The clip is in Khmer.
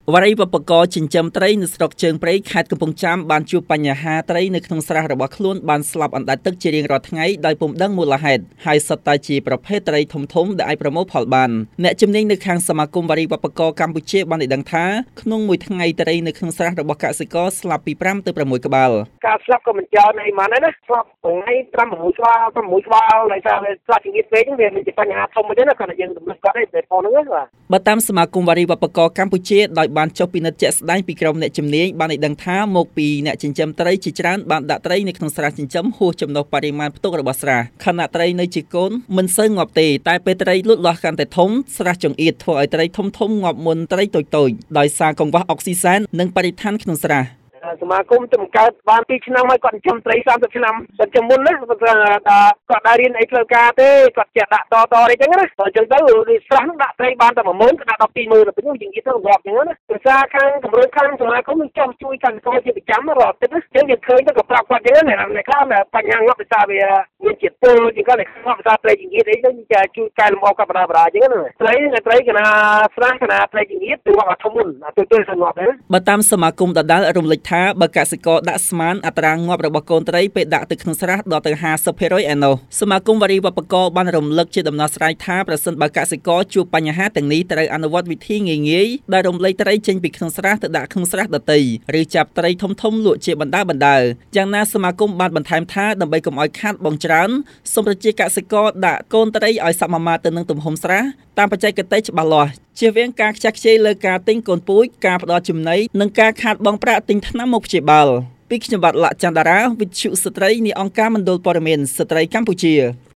វរីវប្បករចិញ្ចឹមត្រីនៅស្រុកជើងព្រៃខេត្តកំពង់ចាមបានជួបបញ្ហាត្រីនៅក្នុងស្រះរបស់ខ្លួនបានស្លាប់អណ្តែតទឹកជារៀងរាល់ថ្ងៃដោយពុំដឹងមូលហេតុហើយសុទ្ធតែជាប្រភេទត្រីធំៗដែលអាចប្រមូលផលបានអ្នកជំនាញនៅខាងសមាគមវរីវប្បករកម្ពុជាបានឲ្យដឹងថាក្នុងមួយថ្ងៃត្រីនៅក្នុងស្រះរបស់កសិករស្លាប់ពី5ទៅ6ក្បាលការស្លាប់ក៏មិនចោលអីហ្មងណាស្លាប់ថ្ងៃ5 6ក្បាលដោយសារវាស្លាប់ជាងពេកវាមានបញ្ហាធំមួយទេណាគាត់យើងទំនឹកគាត់ទេតែផងហ្នឹងបាទបើតាមសមាគមវរីវប្បករកម្ពុជាដោយបានចុះពិនិត្យជាក់ស្ដែងពីក្រុមអ្នកជំនាញបានឲ្យដឹងថាមកពីអ្នកចិញ្ចឹមត្រីជាច្រើនបានដាក់ត្រីនៅក្នុងស្រះចិញ្ចឹមហួសចំណុះបរិមាណផ្ទុករបស់ស្រះខណៈត្រីនៅជាកូនមិនសូវងាប់ទេតែពេលត្រីលូតលាស់កាន់តែធំស្រះចង្អៀតធ្វើឲ្យត្រីធំងាប់មុនត្រីតូចៗដោយសារកង្វះអុកស៊ីសែននិងបរិស្ថានក្នុងស្រះសមាគមទៅបង្កើតបាន2ឆ្នាំហើយគាត់ចិញ្ចឹមត្រី30ឆ្នាំគាត់ចំមុនណាគាត់ដែររៀនអីផ្លូវការទេគាត់ចេះដាក់តអីចឹងណាអញ្ចឹងទៅស្រះដាក់ត្រីបានតែ10000គាត់ដាក់ដល់20000ទៅវិញយើងនិយាយទៅរាប់ចឹងណាភាសាខាងកម្ពុជាខាងសមាគមនឹងចង់ជួយកសិករជាប្រចាំរាល់ទឹកណាអញ្ចឹងយើងឃើញទៅក៏ប្រាប់គាត់ចឹងណានៅខ្លះបញ្ហាងាប់ភាសាវាមានជាតិពុលជាងគាត់ងាប់ភាសាត្រីចង្អៀតអីទៅជួយកែលម្អគាត់បដាចឹងណាត្រីកណាស្រះកណាត្រីចង្អៀតទៅងាប់អាធំមុនទៅសងាប់ដែរបើតាមសមាគមដដែលរំលេចថាបើកសិករដាក់ស្មានអត្រាងាប់របស់កូនត្រីពេលដាក់ទៅក្នុងស្រះដល់ទៅ50%ឯណោះសមាគមវរីវប្បករបានរំលឹកជាដំណោះស្រាយថាប្រសិនបើកសិករជួបបញ្ហាទាំងនេះត្រូវអនុវត្តវិធីងាយដែលរំលែកត្រីចេញពីក្នុងស្រះទៅដាក់ក្នុងស្រះដទៃឬចាប់ត្រីធំលក់ជាបណ្ដាយ៉ាងណាសមាគមបានបន្ថែមថាដើម្បីកុំឲ្យខាតបង់ច្រើនសូមប្រជាកសិករដាក់កូនត្រីឲ្យសមាមាត្រទៅនឹងទំហំស្រះតាមបច្ចេកទេសច្បាស់លាស់ជៀសវាងការខ្ជះខ្ជាយលើការទិញកូនពូជការផ្ដល់ចំណីនិងការខាតបង់ប្រាក់ទិញថ្នាំមកព្យាបាលពីខ្ញុំបាទលក្ខចន្ទរាវិទ្យុស្ត្រីនៃអង្គការមណ្ឌលព័ត៌មានស្ត្រីកម្ពុជា